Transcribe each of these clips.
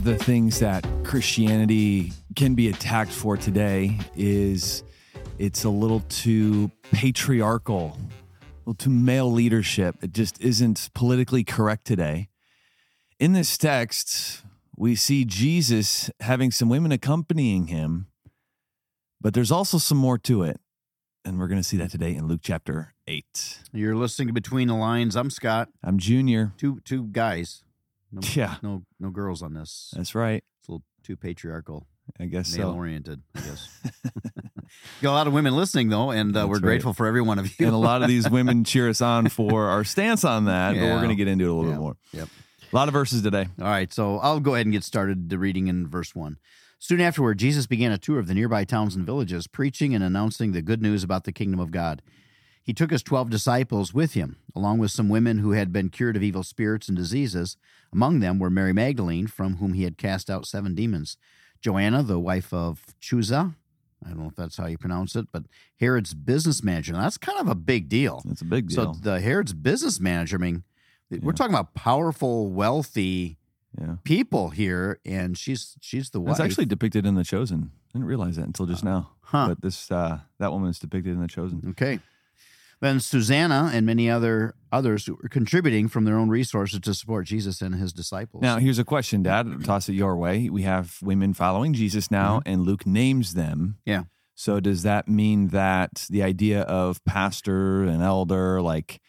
the things that Christianity can be attacked for today is it's a little too patriarchal, a little too male leadership. It just isn't politically correct today. In this text, we see Jesus having some women accompanying him, but there's also some more to it. And we're going to see that today in Luke chapter 8. You're listening to Between the Lines. I'm Scott. I'm Junior. Two guys. No girls on this. That's right. It's a little too patriarchal. I guess so. Male-oriented, I guess. Got a lot of women listening, though, and we're grateful for every one of you. And a lot of these women cheer us on for our stance on that, but we're going to get into it a little bit more. Yep. A lot of verses today. All right, so I'll go ahead and get started reading in verse 1. Soon afterward, Jesus began a tour of the nearby towns and villages, preaching and announcing the good news about the kingdom of God. He took his 12 disciples with him, along with some women who had been cured of evil spirits and diseases. Among them were Mary Magdalene, from whom he had cast out 7 demons, Joanna, the wife of Chuza, I don't know if that's how you pronounce it, but Herod's business manager. Now, that's kind of a big deal. It's a big deal. So the Herod's business manager, I mean, we're talking about powerful, wealthy people here, and she's the wife. It's actually depicted in The Chosen. I didn't realize that until just now. But this that woman is depicted in The Chosen. Okay. Then Susanna and many others who were contributing from their own resources to support Jesus and his disciples. Now, here's a question, Dad. I'll toss it your way. We have women following Jesus now, and Luke names them. Yeah. So does that mean that the idea of pastor and elder,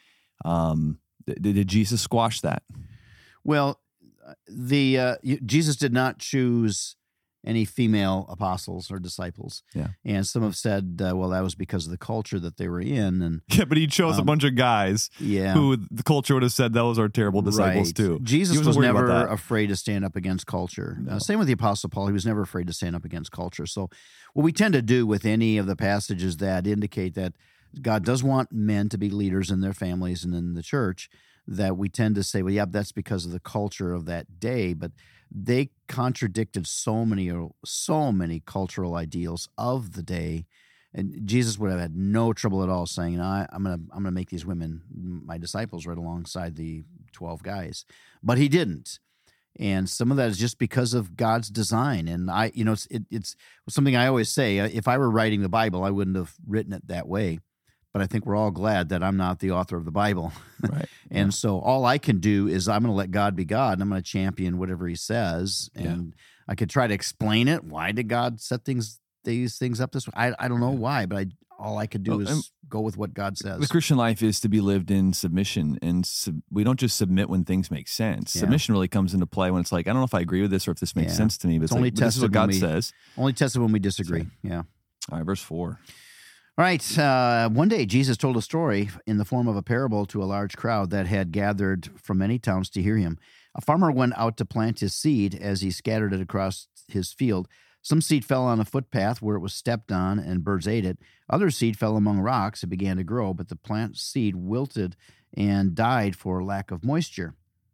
did Jesus squash that? Well, Jesus did not choose any female apostles or disciples. Yeah. And some have said, that was because of the culture that they were in. And yeah, but he chose a bunch of guys who the culture would have said those are terrible disciples too. Jesus was never afraid to stand up against culture. No. Same with the Apostle Paul. He was never afraid to stand up against culture. So what we tend to do with any of the passages that indicate that God does want men to be leaders in their families and in the church, that we tend to say, well, yeah, that's because of the culture of that day. But they contradicted so many cultural ideals of the day, and Jesus would have had no trouble at all saying, I'm gonna make these women my disciples right alongside the 12 guys. But he didn't. And some of that is just because of God's design. And it's something I always say, if I were writing the Bible, I wouldn't have written it that way. But I think we're all glad that I'm not the author of the Bible. Right. And so all I can do is I'm going to let God be God, and I'm going to champion whatever he says. And I could try to explain it. Why did God set these things up this way? I don't know why, but all I could do is go with what God says. The Christian life is to be lived in submission, and we don't just submit when things make sense. Yeah. Submission really comes into play when it's like, I don't know if I agree with this or if this makes sense to me, but this is what God says. Only tested when we disagree. Yeah. All right, verse 4. All right. One day, Jesus told a story in the form of a parable to a large crowd that had gathered from many towns to hear him. A farmer went out to plant his seed. As he scattered it across his field, some seed fell on a footpath where it was stepped on, and birds ate it. Other seed fell among rocks and began to grow, but the plant seed wilted and died for lack of moisture.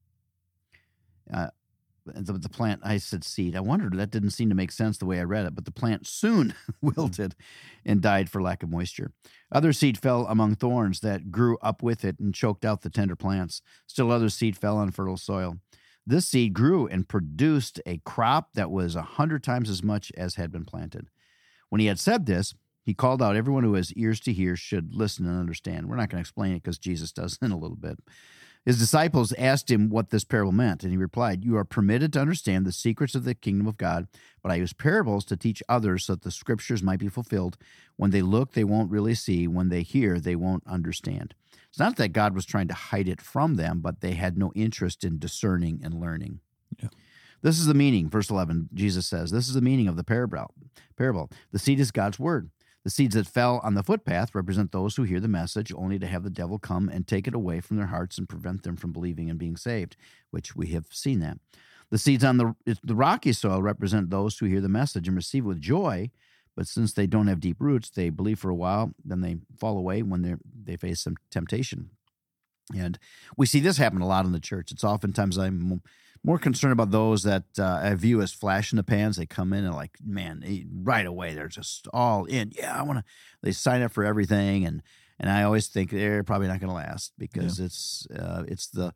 The plant, I said seed. I wondered, that didn't seem to make sense the way I read it, but the plant soon wilted and died for lack of moisture. Other seed fell among thorns that grew up with it and choked out the tender plants. Still other seed fell on fertile soil. This seed grew and produced a crop that was 100 times as much as had been planted. When he had said this, he called out, everyone who has ears to hear should listen and understand. We're not going to explain it because Jesus does in a little bit. His disciples asked him what this parable meant, and he replied, you are permitted to understand the secrets of the kingdom of God, but I use parables to teach others so that the scriptures might be fulfilled. When they look, they won't really see. When they hear, they won't understand. It's not that God was trying to hide it from them, but they had no interest in discerning and learning. Yeah. This is the meaning, verse 11, Jesus says, this is the meaning of the parable. The seed is God's word. The seeds that fell on the footpath represent those who hear the message only to have the devil come and take it away from their hearts and prevent them from believing and being saved, which we have seen that. The seeds on the rocky soil represent those who hear the message and receive it with joy, but since they don't have deep roots, they believe for a while, then they fall away when they face some temptation. And we see this happen a lot in the church. It's oftentimes I'm more concerned about those that I view as flash in the pans. They come in and right away they're just all in. Yeah, I want to. They sign up for everything, and I always think they're probably not going to last because it's the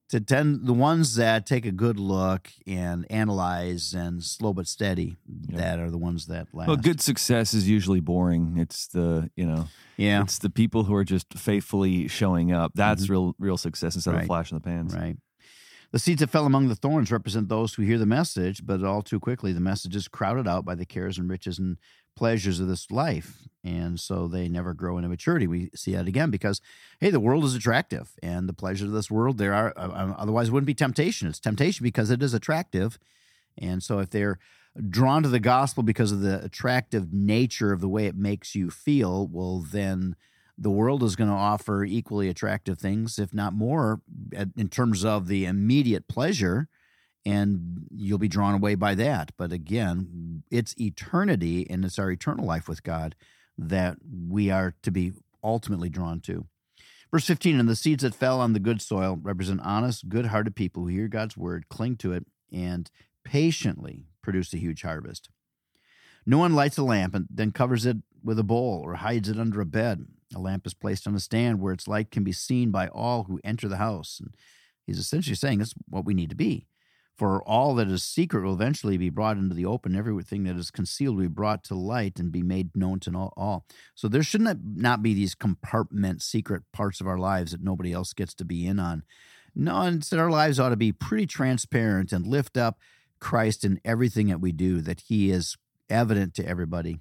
to tend the ones that take a good look and analyze and slow but steady, that are the ones that last. Well, good success is usually boring. It's the, it's the people who are just faithfully showing up. That's real success instead of a flash in the pans. Right. The seeds that fell among the thorns represent those who hear the message, but all too quickly the message is crowded out by the cares and riches and pleasures of this life. And so they never grow into maturity. We see that again because, hey, the world is attractive, and the pleasures of this world, there are, otherwise it wouldn't be temptation. It's temptation because it is attractive. And so if they're drawn to the gospel because of the attractive nature of the way it makes you feel, well, then the world is going to offer equally attractive things, if not more, in terms of the immediate pleasure, and you'll be drawn away by that. But again, it's eternity, and it's our eternal life with God that we are to be ultimately drawn to. Verse 15, and the seeds that fell on the good soil represent honest, good-hearted people who hear God's word, cling to it, and patiently produce a huge harvest. No one lights a lamp and then covers it with a bowl or hides it under a bed. A lamp is placed on a stand where its light can be seen by all who enter the house. And he's essentially saying that's what we need to be. For all that is secret will eventually be brought into the open. Everything that is concealed will be brought to light and be made known to all. So there should not be these compartment secret parts of our lives that nobody else gets to be in on. No, instead our lives ought to be pretty transparent and lift up Christ in everything that we do, that he is evident to everybody.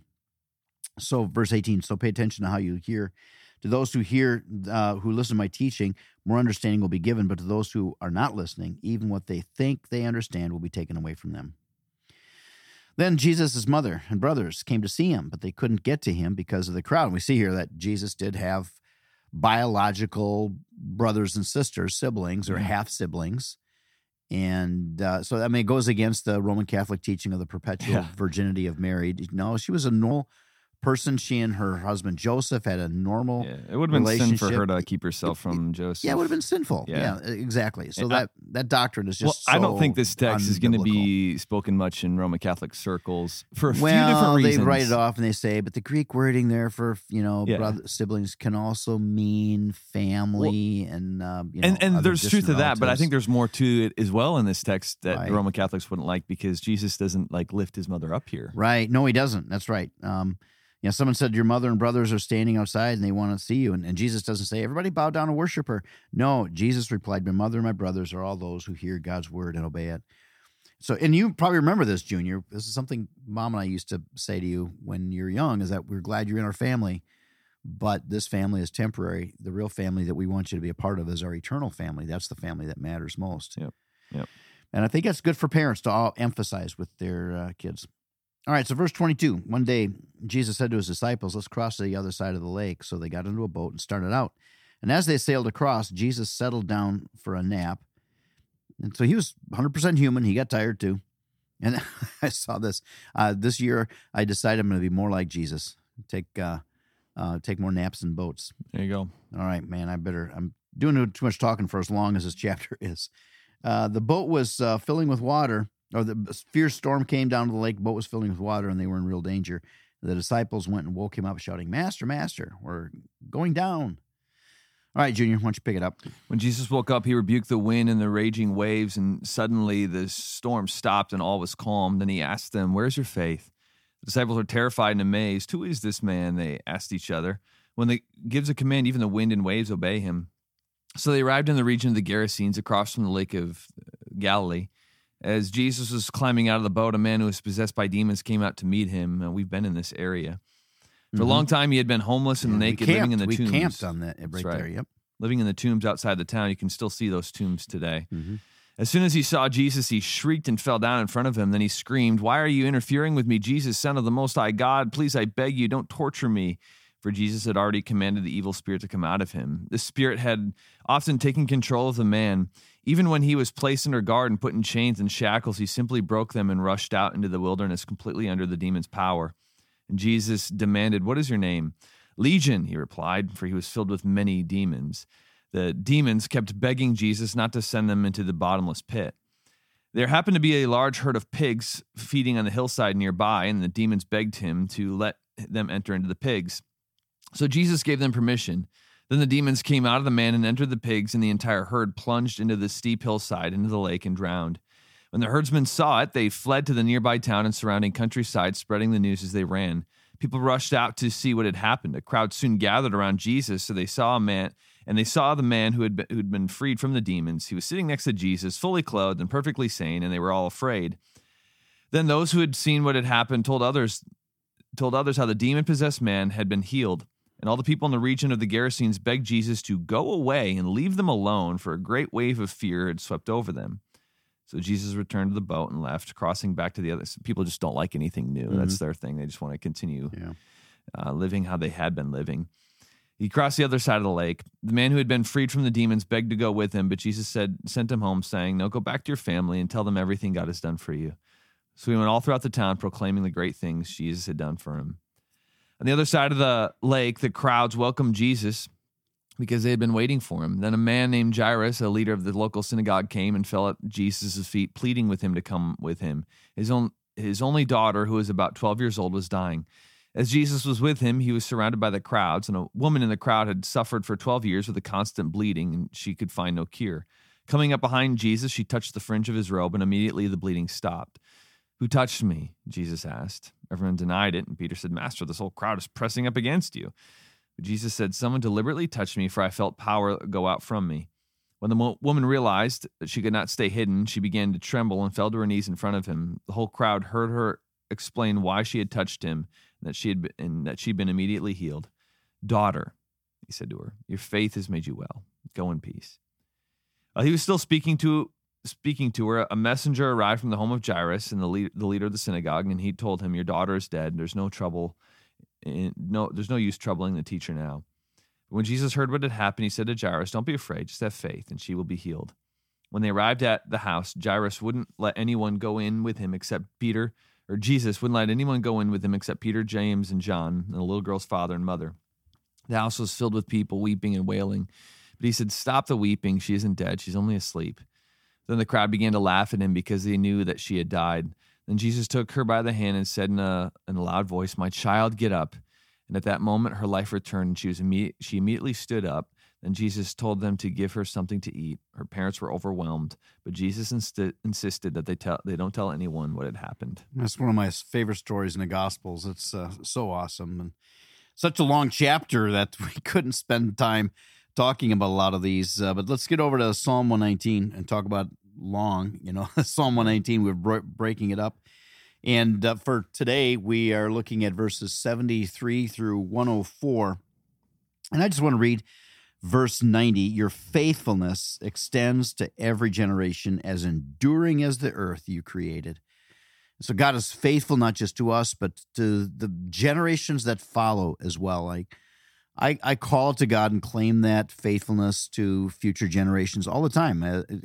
So verse 18, so pay attention to how you hear. To those who hear, who listen to my teaching, more understanding will be given. But to those who are not listening, even what they think they understand will be taken away from them. Then Jesus' mother and brothers came to see him, but they couldn't get to him because of the crowd. And we see here that Jesus did have biological brothers and sisters, siblings or half-siblings. And so, I mean, it goes against the Roman Catholic teaching of the perpetual virginity of Mary. No, she was a normal person. She and her husband Joseph had a normal it would have been sin for her to keep herself from Joseph. Yeah, it would have been sinful. Yeah, exactly. So that doctrine is just I don't think this text is going to be spoken much in Roman Catholic circles for a few different reasons. They write it off and they say, but the Greek wording there for siblings can also mean family and there's truth to that, but I think there's more to it as well in this text that Roman Catholics wouldn't like, because Jesus doesn't lift his mother up here. Right. No, he doesn't. That's right. Someone said your mother and brothers are standing outside and they want to see you. And Jesus doesn't say, everybody bow down and worship her. No, Jesus replied, my mother and my brothers are all those who hear God's word and obey it. So, and you probably remember this, Junior. This is something Mom and I used to say to you when you're young, is that we're glad you're in our family, but this family is temporary. The real family that we want you to be a part of is our eternal family. That's the family that matters most. Yep. And I think that's good for parents to all emphasize with their kids. All right, so verse 22, one day Jesus said to his disciples, let's cross to the other side of the lake. So they got into a boat and started out. And as they sailed across, Jesus settled down for a nap. And so he was 100% human. He got tired too. And I saw this. This year, I decided I'm going to be more like Jesus. Take more naps in boats. There you go. All right, man, I'm doing too much talking for as long as this chapter is. The boat was filling with water. Or the fierce storm came down to the lake, the boat was filling with water, and they were in real danger. The disciples went and woke him up, shouting, Master, Master, we're going down. All right, Junior, why don't you pick it up? When Jesus woke up, he rebuked the wind and the raging waves, and suddenly the storm stopped and all was calm. Then he asked them, where's your faith? The disciples were terrified and amazed. Who is this man? They asked each other. When he gives a command, even the wind and waves obey him. So they arrived in the region of the Gerasenes, across from the lake of Galilee. As Jesus was climbing out of the boat, a man who was possessed by demons came out to meet him. And we've been in this area. For a long time, he had been homeless and naked, living in the tombs. We camped on that right there, yep. Living in the tombs outside the town. You can still see those tombs today. Mm-hmm. As soon as he saw Jesus, he shrieked and fell down in front of him. Then he screamed, why are you interfering with me, Jesus, Son of the Most High God? Please, I beg you, don't torture me. For Jesus had already commanded the evil spirit to come out of him. The spirit had often taken control of the man. Even when he was placed under guard and put in chains and shackles, he simply broke them and rushed out into the wilderness completely under the demon's power. And Jesus demanded, what is your name? Legion, he replied, for he was filled with many demons. The demons kept begging Jesus not to send them into the bottomless pit. There happened to be a large herd of pigs feeding on the hillside nearby, and the demons begged him to let them enter into the pigs. So Jesus gave them permission. Then the demons came out of the man and entered the pigs, and the entire herd plunged into the steep hillside into the lake and drowned. When the herdsmen saw it, they fled to the nearby town and surrounding countryside, spreading the news as they ran. People rushed out to see what had happened. A crowd soon gathered around Jesus, so they saw the man who'd been freed from the demons. He was sitting next to Jesus, fully clothed and perfectly sane, and they were all afraid. Then those who had seen what had happened told others how the demon-possessed man had been healed. And all the people in the region of the Gerasenes begged Jesus to go away and leave them alone, for a great wave of fear had swept over them. So Jesus returned to the boat and left, crossing back to the others. People just don't like anything new. Mm-hmm. That's their thing. They just want to continue living how they had been living. He crossed the other side of the lake. The man who had been freed from the demons begged to go with him, but Jesus sent him home, saying, "No, go back to your family and tell them everything God has done for you." So he went all throughout the town, proclaiming the great things Jesus had done for him. On the other side of the lake, the crowds welcomed Jesus because they had been waiting for him. Then a man named Jairus, a leader of the local synagogue, came and fell at Jesus' feet, pleading with him to come with him. His only daughter, who was about 12 years old, was dying. As Jesus was with him, he was surrounded by the crowds, and a woman in the crowd had suffered for 12 years with a constant bleeding, and she could find no cure. Coming up behind Jesus, she touched the fringe of his robe, and immediately the bleeding stopped. "Who touched me?" Jesus asked. Everyone denied it, and Peter said, "Master, this whole crowd is pressing up against you." But Jesus said, "Someone deliberately touched me, for I felt power go out from me." When the woman realized that she could not stay hidden, she began to tremble and fell to her knees in front of him. The whole crowd heard her explain why she had touched him, and that she'd been immediately healed. "Daughter," he said to her, "your faith has made you well. Go in peace." While he was still speaking to her, a messenger arrived from the home of Jairus, and the leader of the synagogue, and he told him, "Your daughter is dead. There's no use troubling the teacher now." When Jesus heard what had happened, he said to Jairus, "Don't be afraid, just have faith, and she will be healed." When they arrived at the house, Jesus wouldn't let anyone go in with him except Peter, James, and John, and the little girl's father and mother. The house was filled with people weeping and wailing. But he said, "Stop the weeping. She isn't dead. She's only asleep." Then the crowd began to laugh at him because they knew that she had died. Then Jesus took her by the hand and said in a loud voice, "My child, get up." And at that moment, her life returned, and she immediately stood up. Then Jesus told them to give her something to eat. Her parents were overwhelmed, but Jesus insisted that they don't tell anyone what had happened. That's one of my favorite stories in the Gospels. It's so awesome, and such a long chapter that we couldn't spend time talking about a lot of these. But let's get over to Psalm 119 and talk about long. Psalm 119, we're breaking it up. And for today, we are looking at verses 73 through 104. And I just want to read verse 90. "Your faithfulness extends to every generation, as enduring as the earth you created." So God is faithful not just to us, but to the generations that follow as well. I call to God and claim that faithfulness to future generations all the time.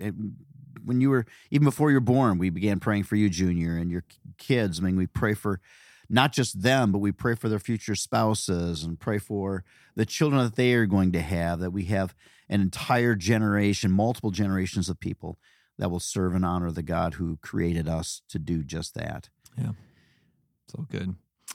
When you were, even before you were born, we began praying for you, Junior, and your kids. I mean, we pray for not just them, but we pray for their future spouses and pray for the children that they are going to have, that we have an entire generation, multiple generations of people that will serve and honor the God who created us to do just that. Yeah, so good.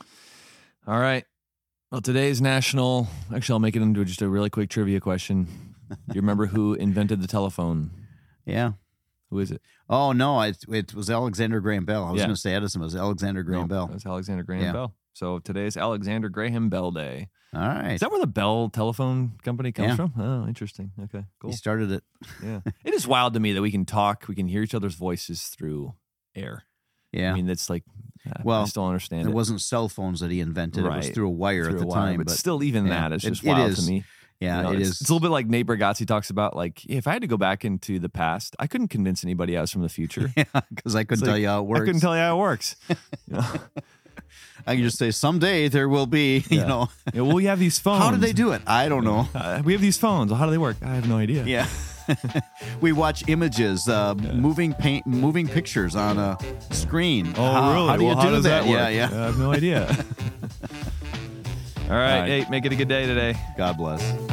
All right. Well, today's national, actually, I'll make it into just a really quick trivia question. Do you remember who invented the telephone? Yeah. Who is it? Oh, no, it was Alexander Graham Bell. I was going to say Edison, but it was Alexander Graham Bell. It was Alexander Graham Bell. So today is Alexander Graham Bell Day. All right. Is that where the Bell Telephone Company comes from? Oh, interesting. Okay, cool. He started it. Yeah. It is wild to me that we can talk, we can hear each other's voices through air. Yeah. I mean, that's like, I still understand it. It wasn't cell phones that he invented. Right. It was through a wire at the time. But still, even that, it's just wild to me. Yeah, it is. It's a little bit like Nate Bargatze talks about, like, if I had to go back into the past, I couldn't convince anybody I was from the future. Yeah, because I couldn't tell you how it works. I couldn't tell you how it works. I can just say, someday there will be, well, we have these phones. How did they do it? I don't know. We have these phones. Well, how do they work? I have no idea. Yeah. We watch images, moving pictures on a screen. Oh, really? How do you do that? Yeah. I have no idea. All right. Hey, make it a good day today. God bless.